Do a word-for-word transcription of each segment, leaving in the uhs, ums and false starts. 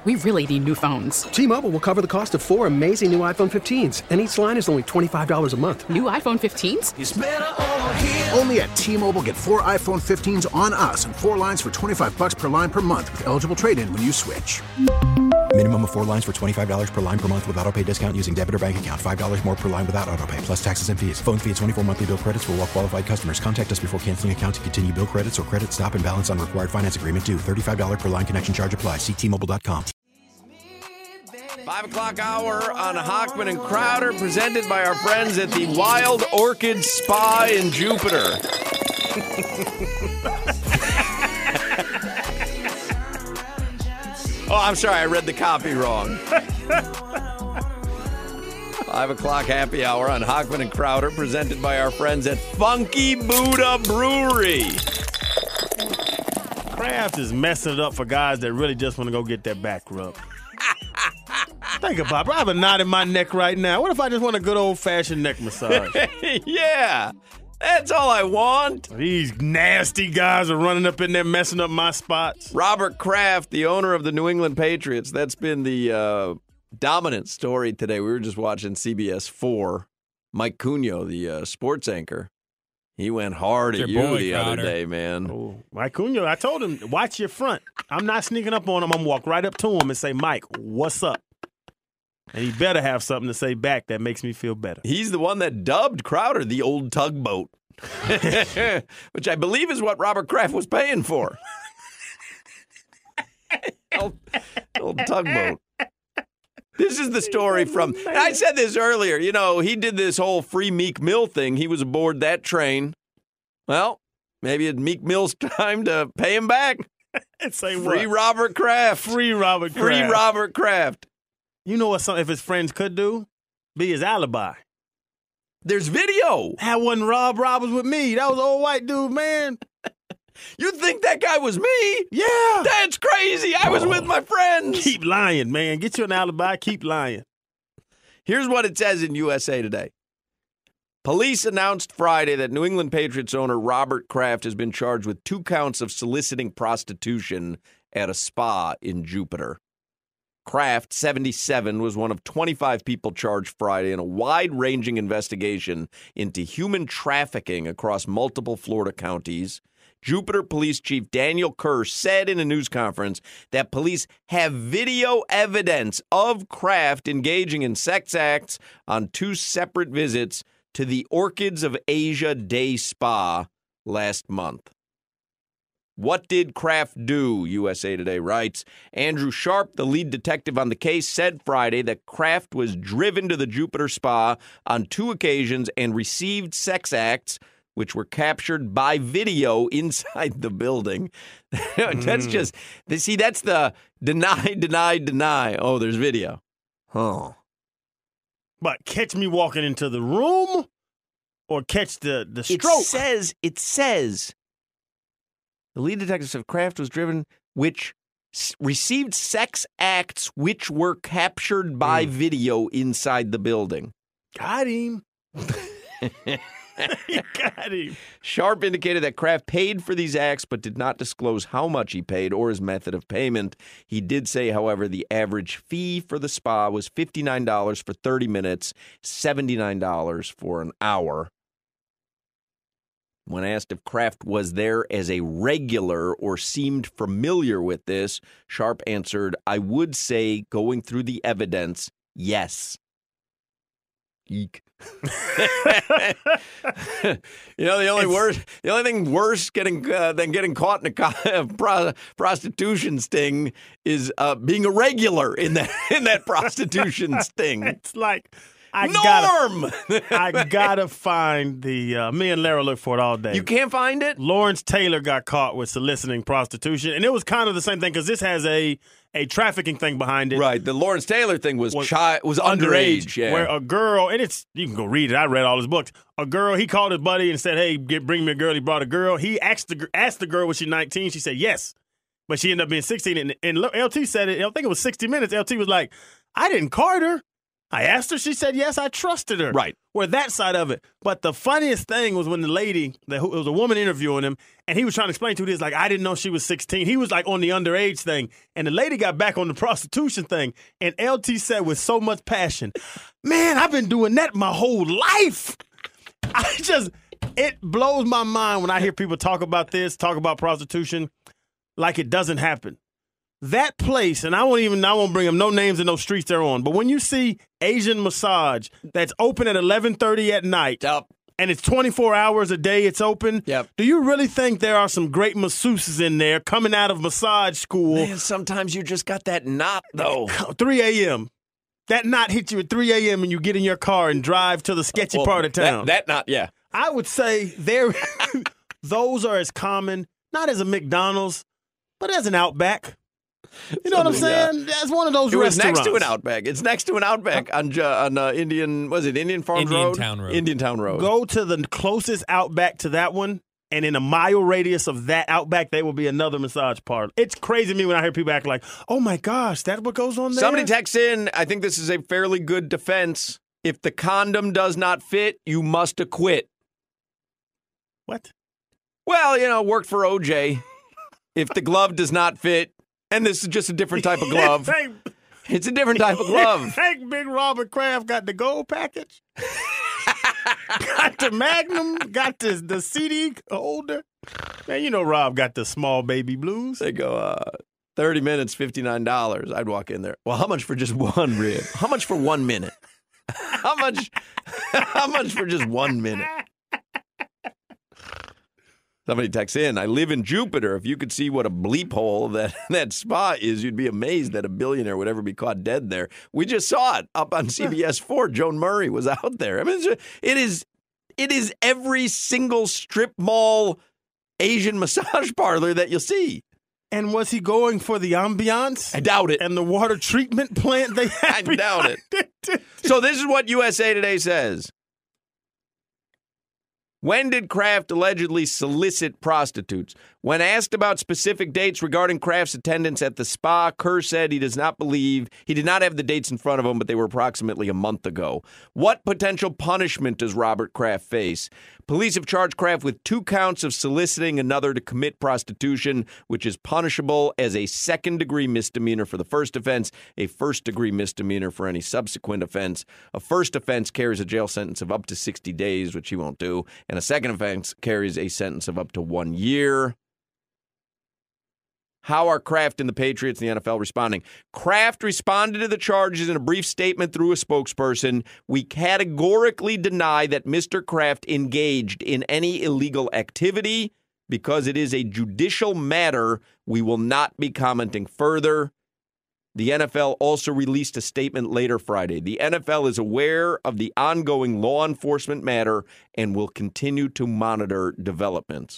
We really need new phones. T-Mobile will cover the cost of four amazing new iPhone fifteens, and each line is only twenty-five dollars a month. New iPhone fifteens? It's better over here. Only at T-Mobile, get four iPhone fifteens on us and four lines for twenty-five dollars per line per month with eligible trade-in when you switch. Minimum of four lines for twenty-five dollars per line per month with autopay discount using debit or bank account. five dollars more per line without autopay, plus taxes and fees. Phone fee at twenty-four monthly bill credits for well-qualified customers. Contact us before canceling account to continue bill credits or credit stop and balance on required finance agreement due. thirty-five dollars per line connection charge applies. See T Mobile dot com. Five o'clock hour on Hochman and Crowder, presented by our friends at the Wild Orchid Spa in Jupiter. Oh, I'm sorry, I read the copy wrong. Five o'clock happy hour on Hochman and Crowder, presented by our friends at Funky Buddha Brewery. Kraft is messing it up for guys that really just want to go get their back rubbed. Think about it. I have a knot in my neck right now. What if I just want a good old-fashioned neck massage? Yeah, that's all I want. These nasty guys are running up in there messing up my spots. Robert Kraft, the owner of the New England Patriots, that's been the uh, dominant story today. We were just watching C B S four. Mike Cugno, the uh, sports anchor, he went hard at you boy, the Crowder. other day, man. Oh, Mike Cugno, I told him, watch your front. I'm not sneaking up on him. I'm going to walk right up to him and say, Mike, what's up? And he better have something to say back that makes me feel better. He's the one that dubbed Crowder the old tugboat, which I believe is what Robert Kraft was paying for. old, old tugboat. This is the story from, and I said this earlier, you know, he did this whole free Meek Mill thing. He was aboard that train. Well, maybe it's Meek Mill's time to pay him back. Say Free what? Robert Kraft. Free Robert Kraft. Free Robert Kraft. You know what some, if his friends could do? Be his alibi. There's video. That wasn't Rob. Rob was with me. That was an old white dude, man. You think that guy was me? Yeah. That's crazy. I was Oh. with my friends. Keep lying, man. Get you an alibi. Keep lying. Here's what it says in U S A Today. Police announced Friday that New England Patriots owner Robert Kraft has been charged with two counts of soliciting prostitution at a spa in Jupiter. Kraft, seventy-seven, was one of twenty-five people charged Friday in a wide-ranging investigation into human trafficking across multiple Florida counties. Jupiter Police Chief Daniel Kerr said in a news conference that police have video evidence of Kraft engaging in sex acts on two separate visits to the Orchids of Asia Day Spa last month. What did Kraft do? U S A Today writes. Andrew Sharp, the lead detective on the case, said Friday that Kraft was driven to the Jupiter Spa on two occasions and received sex acts, which were captured by video inside the building. That's just, see, that's the deny, deny, deny. Oh, there's video. Huh. But catch me walking into the room or catch the, the stroke? It says, it says, the lead detective said Kraft was driven, which s- received sex acts which were captured by Mm. video inside the building. Got him. Got him. Sharp indicated that Kraft paid for these acts but did not disclose how much he paid or his method of payment. He did say, however, the average fee for the spa was fifty-nine dollars for thirty minutes, seventy-nine dollars for an hour. When asked if Kraft was there as a regular or seemed familiar with this, Sharp answered, I would say, going through the evidence, yes. Eek. You know, the only worse, the only thing worse getting uh, than getting caught in a co- pro- prostitution sting is uh, being a regular in that in that prostitution sting. It's like I Norm. gotta, I gotta find the. Uh, me and Lara look for it all day. You can't find it? Lawrence Taylor got caught with soliciting prostitution, and it was kind of the same thing because this has a a trafficking thing behind it. Right. The Lawrence Taylor thing was Was chi- was underage. Yeah. Where a girl, and it's you can go read it. I read all his books. A girl, he called his buddy and said, "Hey, get, bring me a girl." He brought a girl. He asked the asked the girl was she nineteen. She said yes, but she ended up being sixteen. And, and L T said it. I think it was sixty minutes. L T was like, "I didn't card her. I asked her. She said yes. I trusted her. Right. Where that side of it. But the funniest thing was when the lady, the, it was a woman interviewing him, and he was trying to explain to this, like, I didn't know she was sixteen. He was like on the underage thing. And the lady got back on the prostitution thing. And L T said with so much passion, man, I've been doing that my whole life. I just, it blows my mind when I hear people talk about this, talk about prostitution, like it doesn't happen. That place, and I won't even, I won't bring them no names and no streets they're on, but when you see Asian massage that's open at eleven thirty at night, Yep. and it's twenty-four hours a day it's open, Yep. do you really think there are some great masseuses in there coming out of massage school? Man, sometimes you just got that knot, though. three a.m. That knot hit you at three a.m. and you get in your car and drive to the sketchy Well, part of town. That, that knot, yeah. I would say there, those are as common, not as a McDonald's, but as an Outback. You know what I'm saying? That's one of those It was restaurants. next to an Outback. It's next to an Outback on uh, on uh, Indian. Was it Indian Farms Indian Road? Town Road. Indian Town Road. Go to the closest Outback to that one, and in a mile radius of that Outback, there will be another massage parlor. It's crazy to me when I hear people act like, "Oh my gosh, that's what goes on there." Somebody texts in. I think this is a fairly good defense. If the condom does not fit, you must acquit. What? Well, you know, worked for O J. If the glove does not fit, and this is just a different type of glove. Thank, It's a different type of glove. thank Big Robert Kraft got the gold package. Got the Magnum. Got the the C D holder. Man, you know Rob got the small baby blues. They go, uh, thirty minutes, fifty-nine dollars. I'd walk in there. Well, how much for just one rib? How much for one minute? How much How much for just one minute? Somebody texts in, I live in Jupiter. If you could see what a bleep hole that, that spa is, you'd be amazed that a billionaire would ever be caught dead there. We just saw it up on C B S four. Joan Murray was out there. I mean, it's, it is it is every single strip mall Asian massage parlor that you'll see. And was he going for the ambiance? I doubt it. And the water treatment plant they had? I doubt it. So this is what U S A Today says. When did Kraft allegedly solicit prostitutes? When asked about specific dates regarding Kraft's attendance at the spa, Kerr said he does not believe, he did not have the dates in front of him, but they were approximately a month ago. What potential punishment does Robert Kraft face? Police have charged Kraft with two counts of soliciting another to commit prostitution, which is punishable as a second-degree misdemeanor for the first offense, a first-degree misdemeanor for any subsequent offense. A first offense carries a jail sentence of up to sixty days, which he won't do, and a second offense carries a sentence of up to one year. How are Kraft and the Patriots and the N F L responding? Kraft responded to the charges in a brief statement through a spokesperson. We categorically deny that Mister Kraft engaged in any illegal activity. Because it is a judicial matter, we will not be commenting further. The N F L also released a statement later Friday. The N F L is aware of the ongoing law enforcement matter and will continue to monitor developments.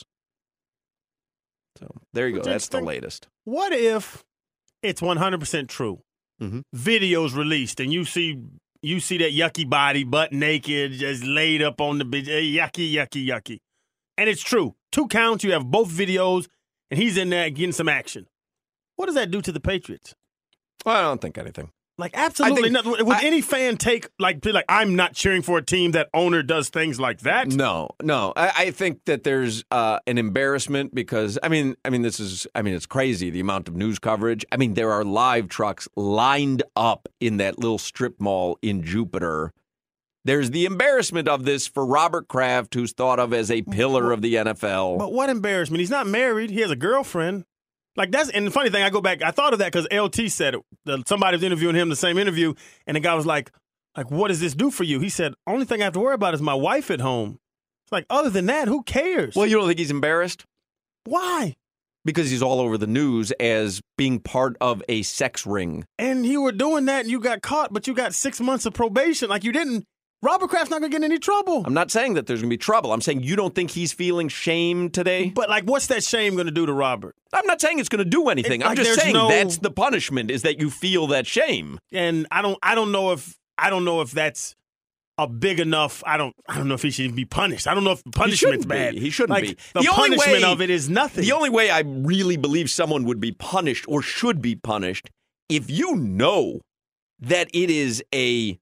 So there you go. That's the latest. What if it's one hundred percent true? Mm-hmm. Videos released, and you see you see that yucky body, butt naked, just laid up on the bed, yucky, yucky, yucky. And it's true. Two counts, you have both videos, and he's in there getting some action. What does that do to the Patriots? Well, I don't think anything. Like, absolutely think, nothing. Would I, any fan take, like, be like, I'm not cheering for a team that owner does things like that? No, no. I, I think that there's uh, an embarrassment because, I mean, I mean, this is, I mean, it's crazy, the amount of news coverage. I mean, there are live trucks lined up in that little strip mall in Jupiter. There's the embarrassment of this for Robert Kraft, who's thought of as a pillar of the N F L. But what embarrassment? He's not married. He has a girlfriend. Like, that's, and the funny thing, I go back, I thought of that because L T said it. Somebody was interviewing him, the same interview, and the guy was like, like, what does this do for you? He said, only thing I have to worry about is my wife at home. It's like, other than that, who cares? Well, you don't think he's embarrassed? Why? Because he's all over the news as being part of a sex ring. And you were doing that and you got caught, but you got six months of probation. Like, you didn't. Robert Kraft's not going to get in any trouble. I'm not saying that there's going to be trouble. I'm saying you don't think he's feeling shame today? But, like, what's that shame going to do to Robert? I'm not saying it's going to do anything. It, I'm like, just saying no... that's the punishment, is that you feel that shame. And I don't I don't know if I don't know if that's a big enough I don't I don't know if he should even be punished. I don't know if the punishment's he bad. Be. He shouldn't like, be. The, the punishment way, of it is nothing. The only way I really believe someone would be punished or should be punished if you know that it is a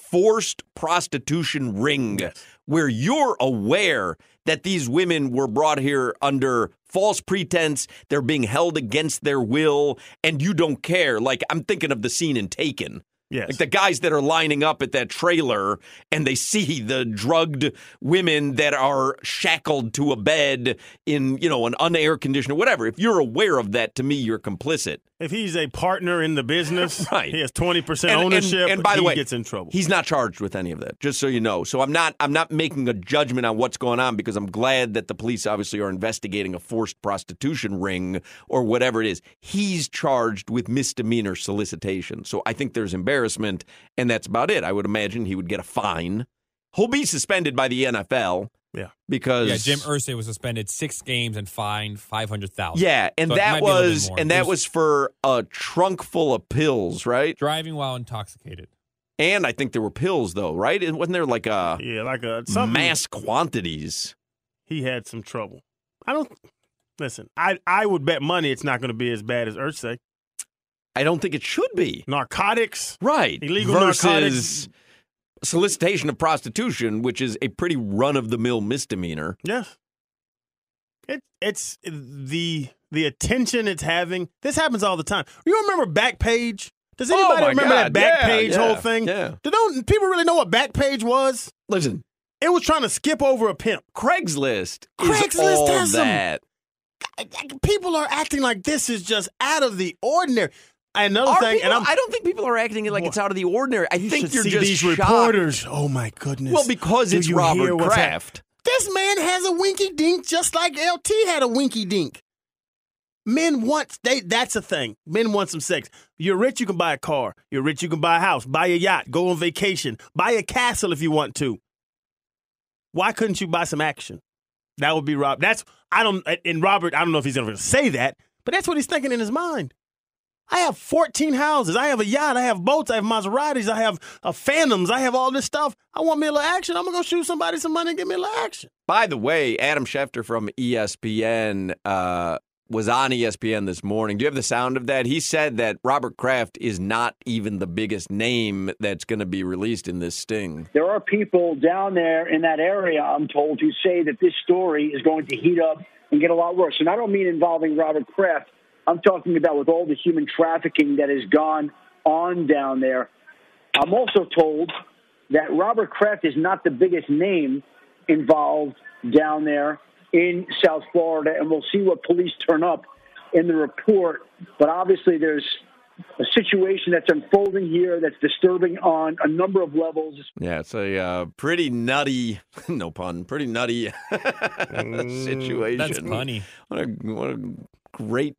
forced prostitution ring Yes. where you're aware that these women were brought here under false pretense, they're being held against their will, and you don't care. Like, I'm thinking of the scene in Taken. Yes. Like the guys that are lining up at that trailer and they see the drugged women that are shackled to a bed in, you know, an unair conditioner, whatever. If you're aware of that, to me, you're complicit. If he's a partner in the business, Right. he has twenty percent And- and- ownership, and by the he way, gets in trouble. He's not charged with any of that, just so you know. So I'm not I'm not making a judgment on what's going on because I'm glad that the police obviously are investigating a forced prostitution ring or whatever it is. He's charged with misdemeanor solicitation. So I think there's embarrassment, and that's about it. I would imagine he would get a fine. He'll be suspended by the N F L. Yeah. Because Yeah, Jim Irsay was suspended six games and fined five hundred thousand dollars. Yeah, and So it that might be a little bit was more. and It that was was for a trunk full of pills, right? driving while intoxicated. And I think there were pills though, right? It wasn't there like a Yeah, like a something. mass quantities. He had some trouble. I don't listen. I I would bet money it's not going to be as bad as Irsay. I don't think it should be. Narcotics, Right. illegal Versus narcotics. solicitation of prostitution, which is a pretty run-of-the-mill misdemeanor. Yes. It it's the the attention it's having. This happens all the time. You remember Backpage? Does anybody Oh, my remember God. that Yeah, Backpage yeah, whole thing? yeah. Do don't people really know what Backpage was? Listen, It was trying to skip over a pimp. Craigslist, Craigslist is all has some- that. People are acting like this is just out of the ordinary. Another Are thing, people- and I'm, I don't think people are acting like it's out of the ordinary. I you think should you're see just these shocked. reporters. Oh my goodness! Well, because Do it's you hear Robert what's hap- Kraft. This man has a winky dink just like L T had a winky dink. Men want they that's a thing. Men want some sex. You're rich, you can buy a car. You're rich, you can buy a house, buy a yacht, go on vacation, buy a castle if you want to. Why couldn't you buy some action? That would be Rob. That's I don't and Robert, I don't know if he's gonna say that, but that's what he's thinking in his mind. I have fourteen houses. I have a yacht. I have boats. I have Maseratis. I have uh, Phantoms. I have all this stuff. I want me a little action. I'm going to go shoot somebody some money and get me a little action. By the way, Adam Schefter from E S P N uh, was on E S P N this morning. Do you have the sound of that? He said that Robert Kraft is not even the biggest name that's going to be released in this sting. There are people down there in that area, I'm told, who say that this story is going to heat up and get a lot worse. And I don't mean involving Robert Kraft. I'm talking about with all the human trafficking that has gone on down there. I'm also told that Robert Kraft is not the biggest name involved down there in South Florida, and we'll see what police turn up in the report. But obviously there's a situation that's unfolding here that's disturbing on a number of levels. Yeah, it's a uh, pretty nutty, no pun, pretty nutty situation. That's funny. What a, what a great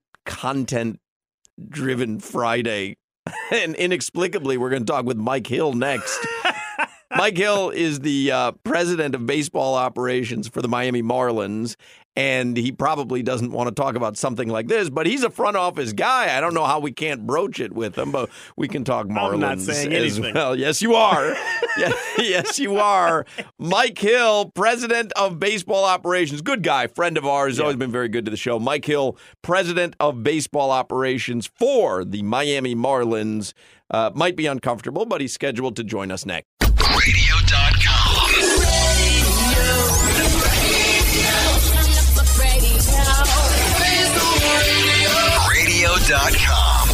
content-driven Friday. And inexplicably, we're going to talk with Mike Hill next. Mike Hill is the uh, president of baseball operations for the Miami Marlins, and he probably doesn't want to talk about something like this, but he's a front office guy. I don't know how we can't broach it with him, but we can talk Marlins I'm not saying as anything. well. Yes, you are. yes, yes, you are. Mike Hill, president of baseball operations. Good guy, friend of ours, Yeah. always been very good to the show. Mike Hill, president of baseball operations for the Miami Marlins. Uh, might be uncomfortable, but he's scheduled to join us next. radio dot com. radio dot com.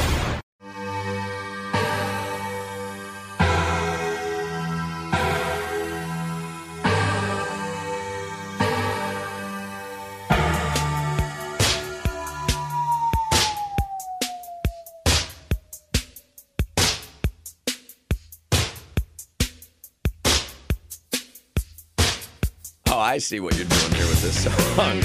Oh, I see what you're doing here with this song.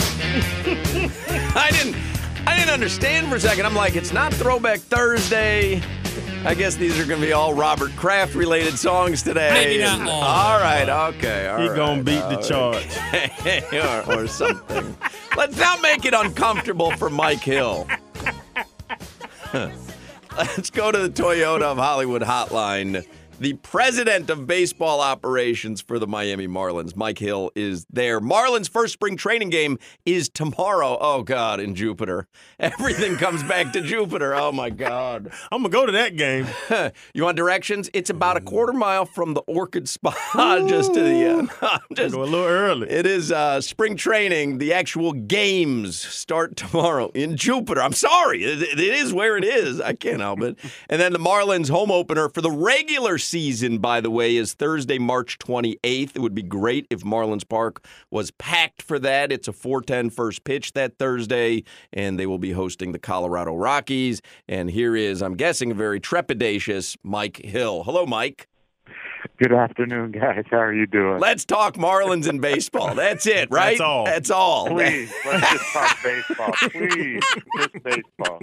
I didn't I didn't understand for a second. I'm like, it's not Throwback Thursday. I guess these are going to be all Robert Kraft related songs today. Maybe not And- all. All right, okay. All He right, gonna beat the all charge. right. or, or something. Let's not make it uncomfortable for Mike Hill. Let's go to the Toyota of Hollywood hotline The president of baseball operations for the Miami Marlins, Mike Hill, is there. Marlins' first spring training game is tomorrow. Oh, God, in Jupiter. Everything comes back to Jupiter. Oh, my God. I'm going to go to that game. You want directions? It's about a quarter mile from the Orchid Spa, just to the end. Just, go a little early. It is uh, spring training. The actual games start tomorrow in Jupiter. I'm sorry. It, it is where it is. I can't help it. And then the Marlins home opener for the regular season, by the way, is Thursday, March twenty-eighth. It would be great if Marlins Park was packed for that. It's a four ten first pitch that Thursday, and they will be hosting the Colorado Rockies. And here is, I'm guessing, a very trepidatious Mike Hill. Hello, Mike. Good afternoon, guys. How are you doing? Let's talk Marlins and baseball. That's it, right? That's all. That's all. Please, let's just talk baseball. Please, just baseball.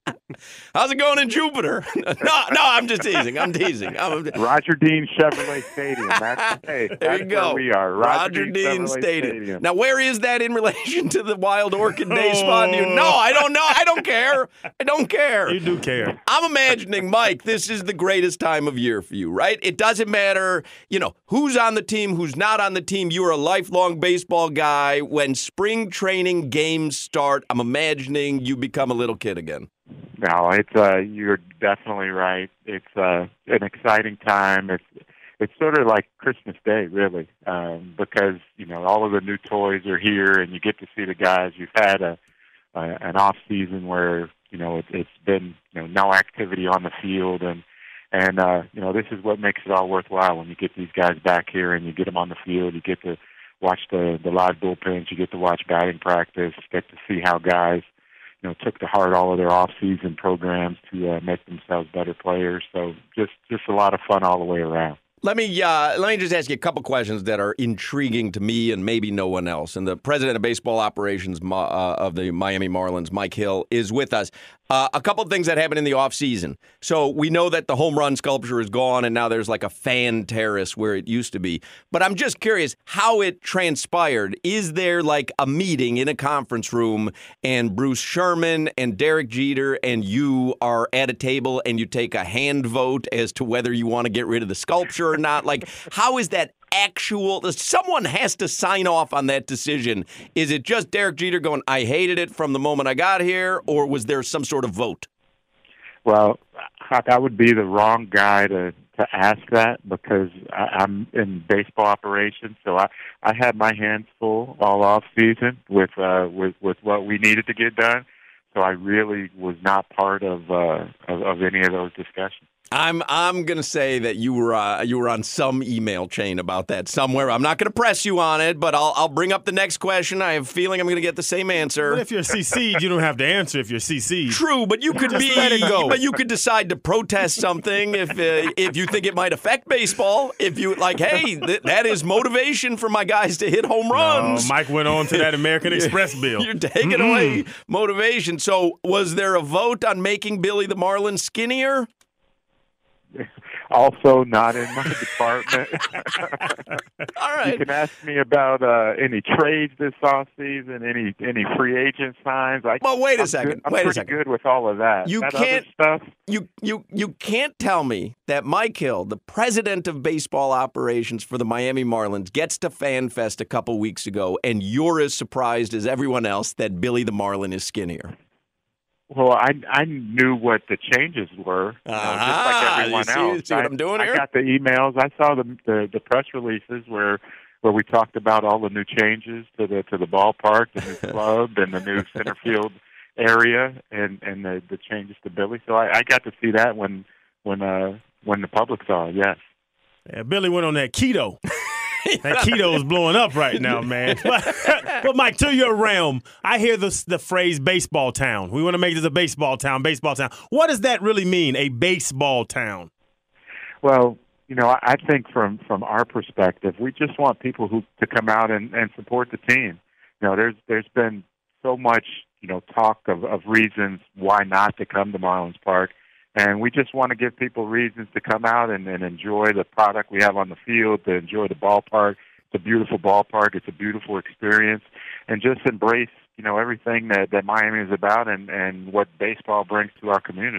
How's it going in Jupiter? no, no, I'm just teasing. I'm teasing. I'm, Roger Dean Chevrolet Stadium. That's, hey, there that's you go. Where we are. Roger, Roger Dean, Dean Stadium. Stadium. Now, where is that in relation to the Wild Orchid Day Oh. spot? You, no, I don't know. I don't care. I don't care. You do care. I'm imagining, Mike, this is the greatest time of year for you, right? It doesn't matter, you know, who's on the team, who's not on the team. You are a lifelong baseball guy. When spring training games start, I'm imagining you become a little kid again. No, it's uh, you're definitely right. It's uh, an exciting time. It's it's sort of like Christmas Day, really, um, because you know all of the new toys are here, and you get to see the guys. You've had a, a an off season where you know it, it's been you know no activity on the field, and and uh, you know this is what makes it all worthwhile when you get these guys back here and you get them on the field. You get to watch the the live bullpens. You get to watch batting practice. Get to see how guys. You know, took to heart all of their off-season programs to uh, make themselves better players. So just, just a lot of fun all the way around. Let me uh, let me just ask you a couple questions that are intriguing to me and maybe no one else. And the president of baseball operations uh, of the Miami Marlins, Mike Hill, is with us. Uh, a couple of things that happened in the offseason. So we know that the home run sculpture is gone, and now there's like a fan terrace where it used to be. But I'm just curious how it transpired. Is there like a meeting in a conference room, and Bruce Sherman and Derek Jeter and you are at a table, and you take a hand vote as to whether you want to get rid of the sculpture or not? Like, how is that actual, someone has to sign off on that decision. Is it just Derek Jeter going, I hated it from the moment I got here, or was there some sort of vote? Well, I would be the wrong guy to, to ask that because I, I'm in baseball operations, so I, I had my hands full all off season with uh, with with what we needed to get done. So I really was not part of uh, of, of any of those discussions. I'm I'm gonna say that you were uh, you were on some email chain about that somewhere. I'm not gonna press you on it, but I'll I'll bring up the next question. I have a feeling I'm gonna get the same answer. But if you're C C'd, you don't have to answer if you're C C'd. True, but you could Just be. let it go. But you could decide to protest something if uh, if you think it might affect baseball. If you like, hey, th- that is motivation for my guys to hit home runs. No, Mike went on to that American Express bill. You're taking mm-hmm. away motivation. So, was there a vote on making Billy the Marlin skinnier? Also not in my department. All right. You can ask me about uh, any trades this offseason, any any free agent signs. I, well, wait a I'm second. Good, I'm wait pretty a second. good with all of that. You that can't other stuff. You you you can't tell me that Mike Hill, the president of baseball operations for the Miami Marlins, gets to FanFest a couple weeks ago, and you're as surprised as everyone else that Billy the Marlin is skinnier. Well, I I knew what the changes were, you know, ah, just like everyone you see, else. See what I, I'm doing I here? got the emails. I saw the, the the press releases where where we talked about all the new changes to the to the ballpark, the new club, and the new center field area, and and the, the changes to Billy. So I, I got to see that when when uh when the public saw it. Yes. Yeah, Billy went on that keto. That keto is blowing up right now, man. But, but Mike, to your realm, I hear the, the phrase baseball town. We want to make this a baseball town, baseball town. What does that really mean, a baseball town? Well, you know, I think from, from our perspective, we just want people who to come out and, and support the team. You know, there's there's been so much, you know, talk of, of reasons why not to come to Marlins Park. And we just want to give people reasons to come out and, and enjoy the product we have on the field, to enjoy the ballpark. It's a beautiful ballpark. It's a beautiful experience. And just embrace, you know, everything that, that Miami is about and, and what baseball brings to our community.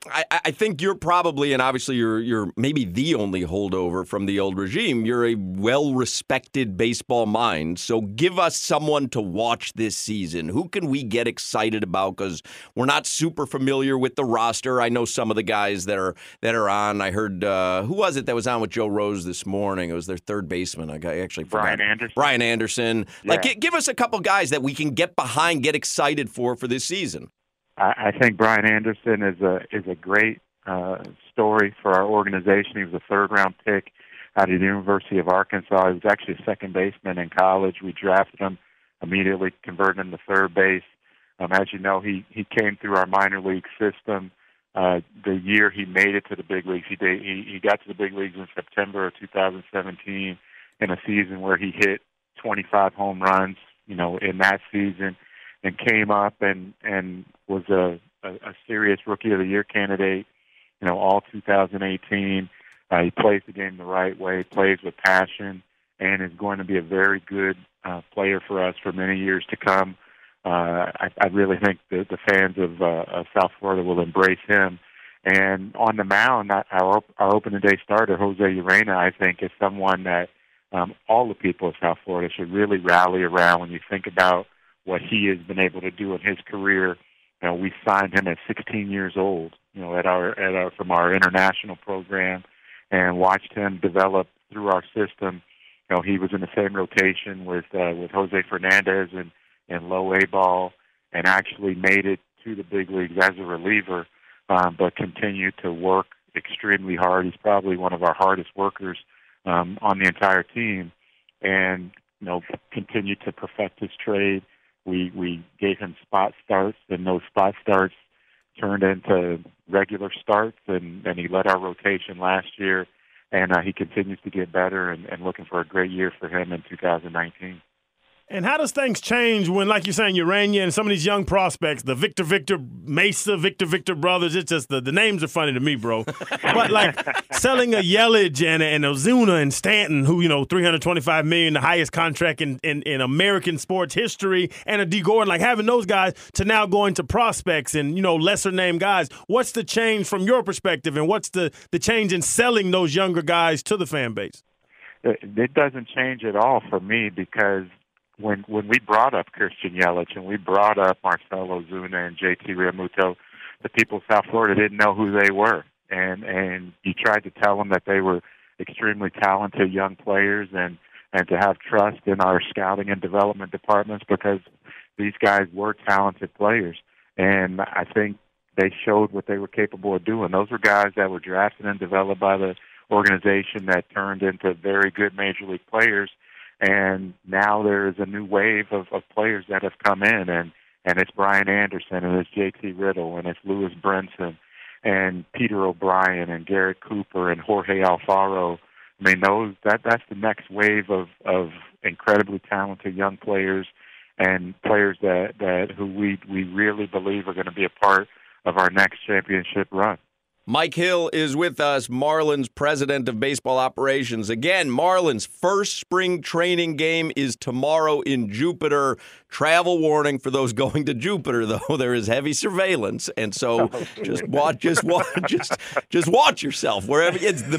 I, I think you're probably, and obviously you're you're maybe the only holdover from the old regime. You're a well-respected baseball mind. So give us someone to watch this season. Who can we get excited about? Because we're not super familiar with the roster. I know some of the guys that are that are on. I heard uh, who was it that was on with Joe Rose this morning? It was their third baseman. I actually forgot. Brian Anderson. Brian Anderson. Yeah. Like, g- give us a couple guys that we can get behind, get excited for for this season. I, I think Brian Anderson is a is a great uh, story for our organization. He was a third round pick out of the University of Arkansas. He was actually a second baseman in college. We drafted him, immediately converted him to third base. Um, as you know, he he came through our minor league system. Uh, the year he made it to the big leagues, he, did, he he got to the big leagues in September of two thousand seventeen in a season where he hit twenty-five home runs. You know, in that season. And came up and, and was a, a, a serious Rookie of the Year candidate, you know, all two thousand eighteen. Uh, he plays the game the right way, plays with passion, and is going to be a very good uh, player for us for many years to come. Uh, I, I really think the, the fans of, uh, of South Florida will embrace him. And on the mound, our, our opening day starter, Jose Urena, I think is someone that um, all the people of South Florida should really rally around when you think about what he has been able to do in his career. You know, we signed him at sixteen years old, you know, at our, at our, from our international program, and watched him develop through our system. You know, he was in the same rotation with, uh, with Jose Fernandez and, and low A ball, and actually made it to the big leagues as a reliever, um, but continued to work extremely hard. He's probably one of our hardest workers, um, on the entire team, and, you know, continued to perfect his trade. We we gave him spot starts, and those spot starts turned into regular starts, and, and he led our rotation last year, and uh, he continues to get better, and, and looking for a great year for him in two thousand nineteen. And how does things change when, like you're saying, Urania and some of these young prospects, the Victor Victor Mesa, Victor Victor brothers, it's just the, the names are funny to me, bro. But like selling a Yelich and an Ozuna and Stanton, who, you know, three hundred twenty-five million dollars, the highest contract in, in, in American sports history, and a D. Gordon, like having those guys to now going to prospects and, you know, lesser named guys. What's the change from your perspective, and what's the, the change in selling those younger guys to the fan base? It, it doesn't change at all for me, because When when we brought up Christian Yelich and we brought up Marcell Ozuna and J T Realmuto, the people of South Florida didn't know who they were. And and you tried to tell them that they were extremely talented young players, and, and to have trust in our scouting and development departments, because these guys were talented players. And I think they showed what they were capable of doing. Those were guys that were drafted and developed by the organization that turned into very good major league players. And now there is a new wave of, of players that have come in, and, and it's Brian Anderson, and it's J T Riddle, and it's Lewis Brinson, and Peter O'Brien, and Garrett Cooper, and Jorge Alfaro. I mean, those that that's the next wave of, of incredibly talented young players, and players that, that who we we really believe are going to be a part of our next championship run. Mike Hill is with us, Marlins president of baseball operations. Again, Marlins' first spring training game is tomorrow in Jupiter. Travel warning for those going to Jupiter, though. There is heavy surveillance, and so oh, just watch, just watch, just just watch yourself wherever it's the.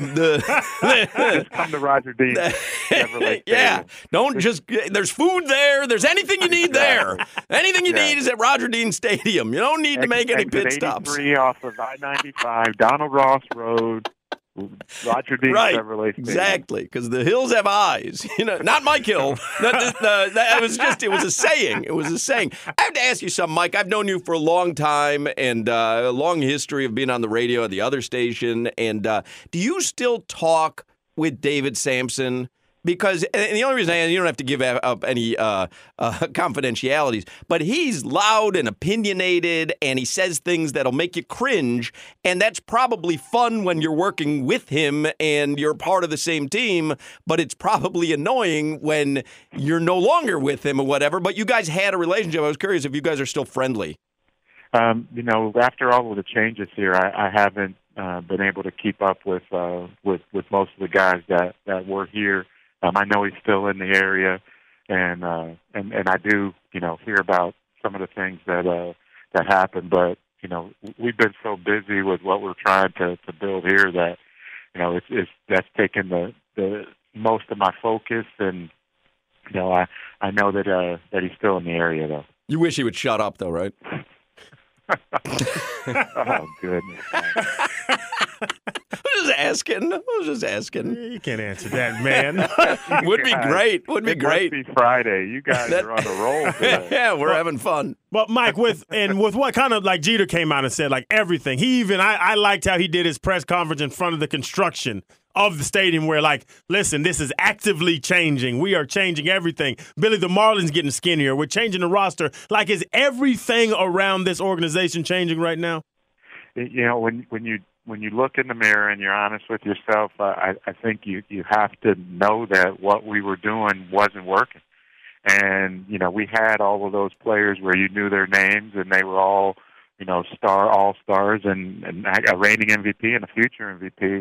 the just come to Roger Dean. Yeah, don't just. There's food there. There's anything you need there. Anything you yeah. need is at Roger Dean Stadium. You don't need to make any pit stops. eighty-three off of I ninety-five, Donald Ross Road. Roger Dean right, Chevrolet Stadium. Exactly, because the hills have eyes. You know, not Mike Hill. that, that, that was just, it was a saying. It was a saying. I have to ask you something, Mike. I've known you for a long time, and uh, a long history of being on the radio at the other station. And uh, do you still talk with David Samson? Because, and the only reason I, you don't have to give up any uh, uh, confidentialities, but he's loud and opinionated, and he says things that'll make you cringe, and that's probably fun when you're working with him and you're part of the same team, but it's probably annoying when you're no longer with him or whatever, but you guys had a relationship. I was curious if you guys are still friendly. Um, you know, after all of the changes here, I, I haven't uh, been able to keep up with, uh, with with most of the guys that, that were here. Um, I know he's still in the area, and uh, and and I do, you know, hear about some of the things that uh, that happened. But you know, we've been so busy with what we're trying to, to build here that, you know, it's, it's that's taken the, the most of my focus. And, you know, I, I know that uh, that he's still in the area, though. You wish he would shut up, though, right? Oh, goodness. I was just asking. I was just asking. You can't answer that, man. Would be great. Would be it great. Must be Friday. You guys That- are on a roll today. Yeah, we're having fun. But Mike, with and with what kind of like Jeter came out and said like everything. He even I, I liked how he did his press conference in front of the construction of the stadium where like, listen, this is actively changing. We are changing everything. Billy, the Marlins getting skinnier. We're changing the roster. Like, is everything around this organization changing right now? You know, when when you when you look in the mirror and you're honest with yourself, uh, I, I think you you have to know that what we were doing wasn't working. And, you know, we had all of those players where you knew their names and they were all, you know, star all-stars and, and a reigning M V P and a future M V P.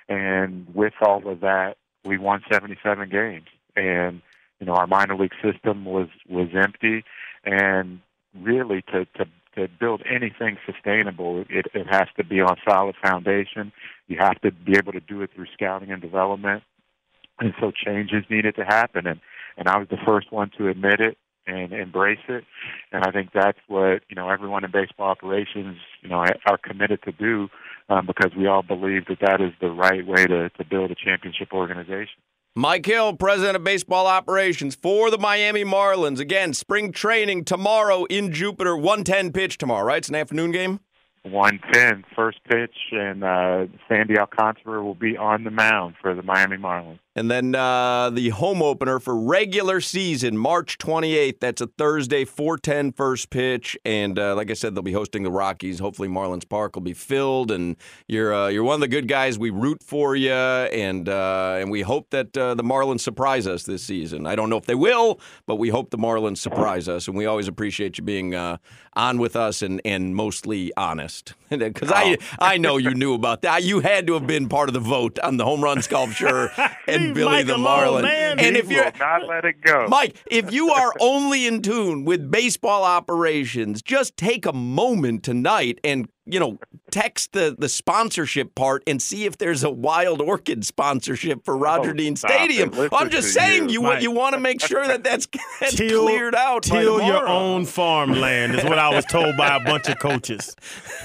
And with all of that, we won seventy-seven games. And, you know, our minor league system was, was empty. And really to, to, to build anything sustainable, it, it has to be on solid foundation. You have to be able to do it through scouting and development. And so changes needed to happen. And, and I was the first one to admit it and embrace it. And I think that's what, you know, everyone in baseball operations, you know, are committed to do um, because we all believe that that is the right way to, to build a championship organization. Mike Hill, president of baseball operations for the Miami Marlins. Again, spring training tomorrow in Jupiter. one ten pitch tomorrow, right? It's an afternoon game? one ten, first pitch, and uh, Sandy Alcantara will be on the mound for the Miami Marlins. And then uh, the home opener for regular season, March twenty-eighth. That's a Thursday, four ten first pitch. And uh, like I said, they'll be hosting the Rockies. Hopefully Marlins Park will be filled. And you're uh, you're one of the good guys. We root for you. And uh, and we hope that uh, the Marlins surprise us this season. I don't know if they will, but we hope the Marlins surprise us. And we always appreciate you being uh, on with us and, and mostly honest. Because I, I know you knew about that. You had to have been part of the vote on the home run sculpture and Billy Mike the alone, Marlin. man. And He if you're will not let it go. Mike, if you are only in tune with baseball operations, just take a moment tonight and, you know, text the, the sponsorship part and see if there's a Wild Orchid sponsorship for Roger Oh, Dean stop Stadium. it. Listen I'm just to saying you. you Mike. you want to make sure that that's, that's Till- cleared out by Till your tomorrow. own farmland is what I was told by a bunch of coaches.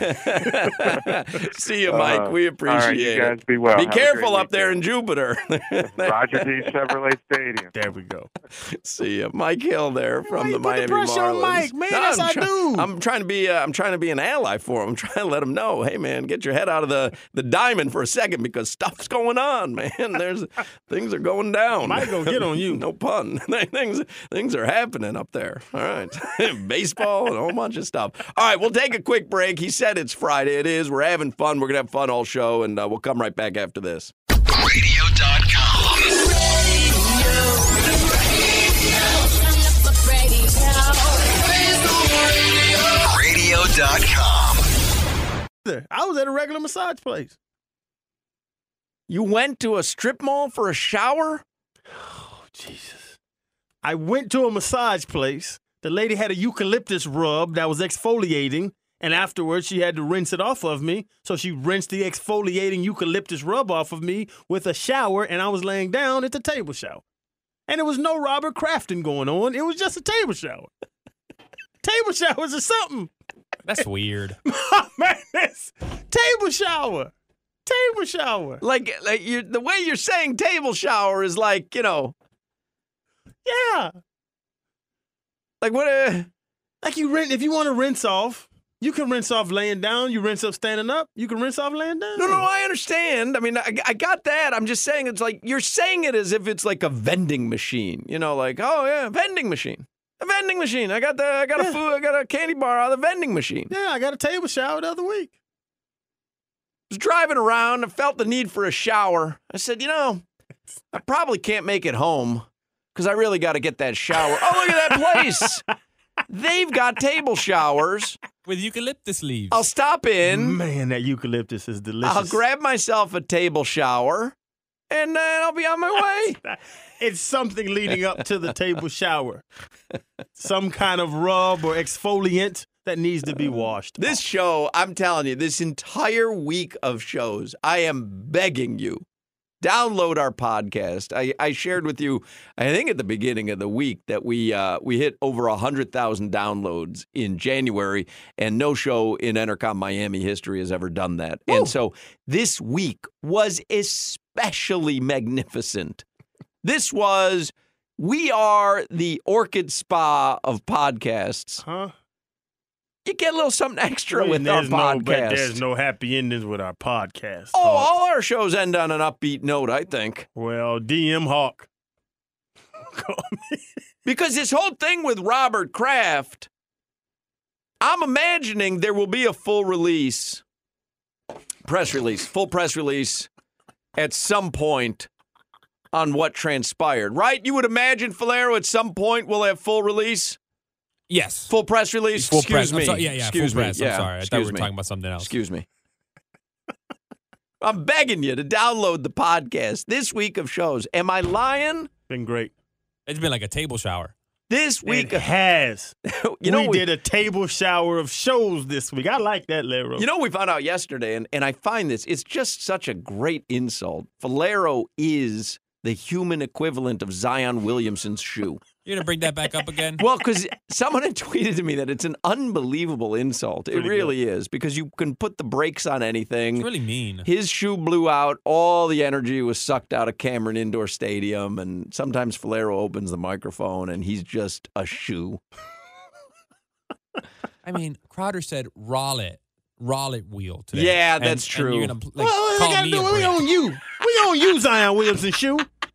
See you, Mike. Uh, we all appreciate right, you it. guys be well. Be Have a careful great up there in weekend. Jupiter. Roger D. Chevrolet Stadium. There we go. See ya, Mike Hill there from you the put the Miami pressure on Marlins. Mike, man. That's I'm our try- dude. I'm trying to be. Uh, I'm trying to be an ally for him. I'm trying to let him know, hey man, get your head out of the, the diamond for a second because stuff's going on, man. There's things are going down. Mike gonna get on you. No pun. things things are happening up there. All right, baseball and a whole bunch of stuff. All right, we'll take a quick break. He said it's Friday. It is. We're having fun. We're gonna have fun all show, and uh, we'll come right back after this. radio dot com. radio dot com. I was at a regular massage place. You went to a strip mall for a shower? Oh, Jesus. I went to a massage place. The lady had a eucalyptus rub that was exfoliating, and afterwards she had to rinse it off of me. So she rinsed the exfoliating eucalyptus rub off of me with a shower, and I was laying down at the table shower. And there was no Robert Crafton going on. It was just a table shower. Table showers or something. That's weird. Man, this table shower. Table shower. Like, like you, the way you're saying table shower is like, you know, Yeah. like what? Uh, Like you rinse, if you want to rinse off, you can rinse off laying down. You rinse up standing up. You can rinse off laying down. no, no, I understand. I mean, I, I got that. I'm just saying it's like you're saying it as if it's like a vending machine. You know, like, oh yeah, vending machine. A vending machine. I got the, I got Yeah. a food, I got a candy bar out of the vending machine. Yeah, I got a table shower the other week. I was driving around and felt the need for a shower. I said, you know, I probably can't make it home because I really got to get that shower. Oh, look at that place. They've got table showers. With eucalyptus leaves. I'll stop in. Man, that eucalyptus is delicious. I'll grab myself a table shower, and then I'll be on my way. It's something leading up to the table shower. Some kind of rub or exfoliant that needs to be washed. This off. show, I'm telling you, this entire week of shows, I am begging you, download our podcast. I, I shared with you, I think at the beginning of the week, that we uh, we hit over one hundred thousand downloads in January, and no show in Entercom Miami history has ever done that. Woo. And so this week was especially magnificent. This was, we are the Orchid Spa of podcasts. Huh? You get a little something extra Wait, with our there's no, podcast. but there's no happy endings with our podcast. Oh, Hawk. all our shows end on an upbeat note, I think. Well, D M Hawk. Because this whole thing with Robert Kraft, I'm imagining there will be a full release, press release, full press release at some point on what transpired, right? You would imagine, Falero, at some point we'll have full release? Yes. Full press release? Full Excuse press. me. I'm sorry. Yeah, yeah. Excuse full me. press. Yeah. I'm sorry. I thought Excuse we were me. talking about something else. Excuse me. I'm begging you to download the podcast this week of shows. Am I lying? Been great. It's been like a table shower. This week It has. you know we, did a table shower of shows this week. I like that, Lero. You know, we found out yesterday, and, and I find this, it's just such a great insult. Falero is the human equivalent of Zion Williamson's shoe. You're going to bring that back up again? Well, because someone had tweeted to me that it's an unbelievable insult. It Pretty really is, because you can put the brakes on anything. It's really mean. His shoe blew out. All the energy was sucked out of Cameron Indoor Stadium, and sometimes Falero opens the microphone, and he's just a shoe. I mean, Crowder said Rowlett. Rowlett wheel today. Yeah, And- that's and true. you're gonna, like, well, call we gotta me do a it. We brick. on you. We on you, Zion Williamson shoe.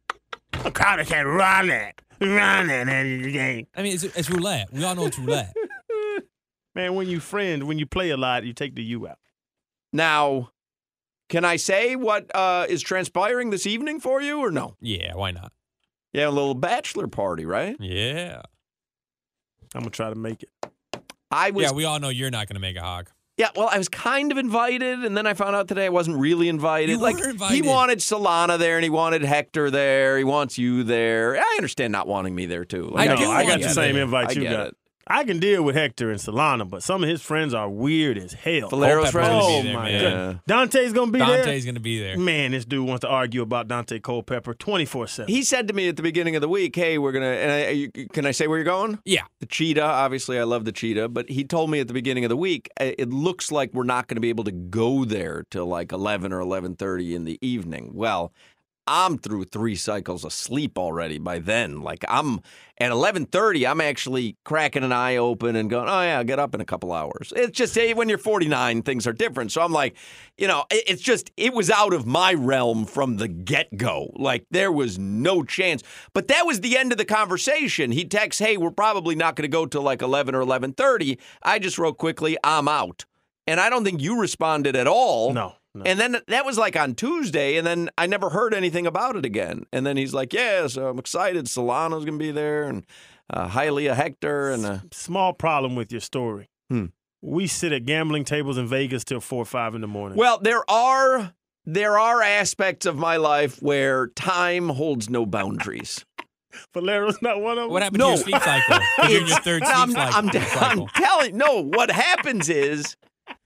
A crowd can't run it. Run it every game. I mean, it's, it's roulette. We all know it's roulette. Man, when you friend, when you play a lot, you take the U out. Now, can I say what uh, is transpiring this evening for you, or no? Yeah, why not? Yeah, a little bachelor party, right? Yeah. I'm gonna try to make it. I was Yeah, we all know you're not going to make a hog. Yeah, well, I was kind of invited, and then I found out today I wasn't really invited. You like were he invited. wanted Solana there, and he wanted Hector there. He wants you there. I understand not wanting me there too. Like, I No, do I got want the you same there. invite I you get got. it. I can deal with Hector and Solana, but some of his friends are weird as hell. Valero's Culpepper's friends. gonna Oh be there, my man. god, Dante's gonna be there. Dante's going to be there. Man, this dude wants to argue about Dante Culpepper twenty-four seven. He said to me at the beginning of the week, "Hey, we're gonna." And I, you, can I say where you're going? Yeah. The cheetah. Obviously, I love the cheetah. But he told me at the beginning of the week, "Uh, it looks like we're not going to be able to go there till like eleven or eleven thirty in the evening. Well, I'm through three cycles of sleep already by then. Like I'm at eleven thirty, I'm actually cracking an eye open and going, oh yeah, I'll get up in a couple hours. It's just hey, when you're forty-nine, things are different. So I'm like, you know, it- it's just it was out of my realm from the get-go. Like there was no chance. But that was the end of the conversation. He texts, hey, we're probably not going to go till like eleven or eleven thirty. I just wrote quickly, I'm out. And I don't think you responded at all. No. No. And then that was like on Tuesday, and then I never heard anything about it again. And then he's like, yeah, so I'm excited. Solana's going to be there, and uh, Hialeah Hector. and uh, Small problem with your story. Hmm. We sit at gambling tables in Vegas till four or five in the morning. Well, there are there are aspects of my life where time holds no boundaries. Valero's not one of them. What happened No. to your sleep cycle? You're in your third sleep I'm, cycle. I'm, I'm cycle. telling no, what happens is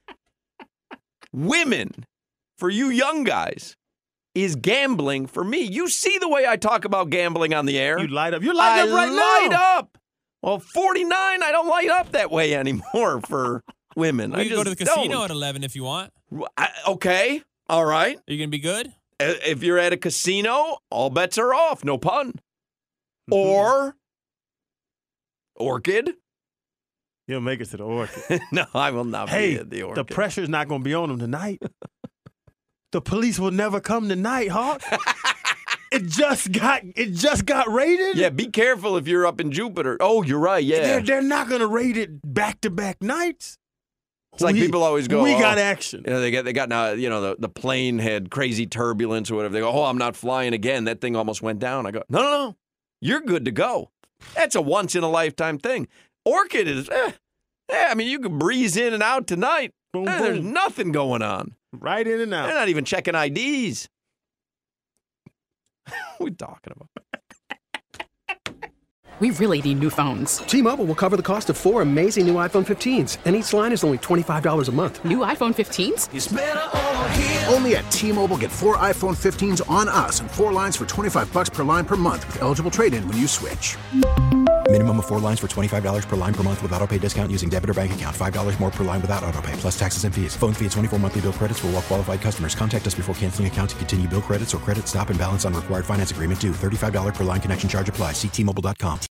women, for you young guys, is gambling for me. You see the way I talk about gambling on the air. You light up. You're lighting I up right light now. up. Well, forty-nine, I don't light up that way anymore for women. We I can just go to the casino don't. at eleven if you want. I, okay, all right. Are you going to be good? Uh, If you're at a casino, all bets are off. No pun. Mm-hmm. Or Orchid. He'll make it to the Orchid. No, I will not Hey, be at the the Orchid. pressure's not going to be on him tonight. The police will never come tonight, Hawk. It just got it just got raided. Yeah, be careful if you're up in Jupiter. Oh, you're right. Yeah. They're, they're not going to raid it back to back nights. It's like We- people always go, We oh, got action. You know, they got they got now. You know, the, the plane had crazy turbulence or whatever. They go, oh, I'm not flying again. That thing almost went down. I go, no, no, no, you're good to go. That's a once in a lifetime thing. Orchid is, eh, eh, I mean, you can breeze in and out tonight. Boom, Eh, there's boom. nothing going on. Right in and They're out. not even checking I Ds. What are we talking about? We really need new phones. T-Mobile will cover the cost of four amazing new iPhone fifteens, and each line is only twenty-five dollars a month. New iPhone fifteens? It's better over here. Only at T-Mobile, get four iPhone fifteens on us and four lines for twenty-five bucks per line per month with eligible trade-in when you switch. Minimum of four lines for twenty-five dollars per line per month with autopay discount using debit or bank account. five dollars more per line without autopay, plus taxes and fees. Phone fee at twenty-four monthly bill credits for well qualified customers. Contact us before canceling account to continue bill credits or credit stop and balance on required finance agreement due. thirty-five dollars per line connection charge applies. See T Mobile dot com.